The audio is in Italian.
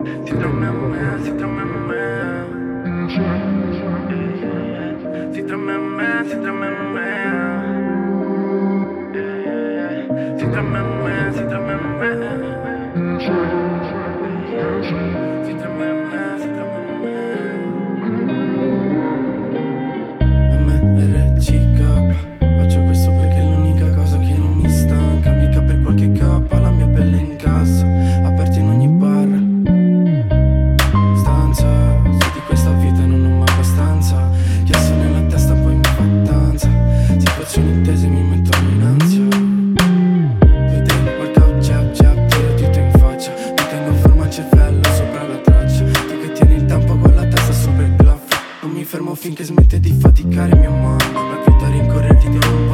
Si trama a me, si trama a me. Si trama a me, si trama a me. Si trama a me, si trama a me. Si trama a me, si trama a me. MRCK. Faccio questo perché è l'unica cosa che non mi stanca. Mica per qualche K, la mia pelle in cassa, aperti in ogni bar. Stanza, su di questa vita non ho mai abbastanza. Chiasso nella testa poi mi fa danza. Situazioni intese mi mettono in ansia. Vedi, workout, jab, jab, tiro dito in faccia. Mi tengo forma al cervello sopra la traccia. Tu che tieni il tempo con la testa sopra il bluff. Non mi fermo finché smette di faticare mia mamma. La vita rincorrerti di un